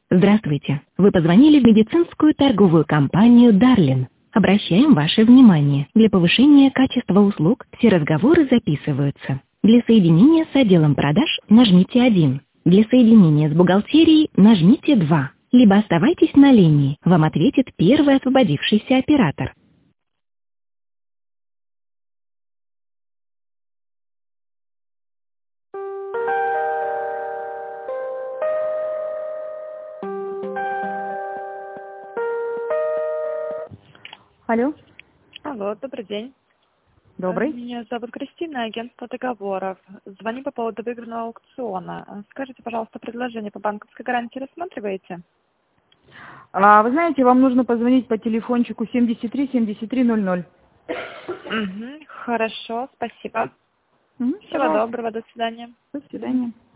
Здравствуйте. Вы позвонили в медицинскую торговую компанию «Дарлин». Обращаем ваше внимание. Для повышения качества услуг все разговоры записываются. Для соединения с отделом продаж нажмите 1. Для соединения с бухгалтерией нажмите 2. Либо оставайтесь на линии. Вам ответит первый освободившийся оператор. Алло, Алло, добрый день. добрый. Меня зовут Кристина, агентство договоров. Звоню по поводу выигранного аукциона. Скажите, пожалуйста, предложение по банковской гарантии рассматриваете? Вы знаете, вам нужно позвонить по телефончику 73-73-00. Хорошо, спасибо. Всего Пожалуйста. доброго, до свидания. До свидания.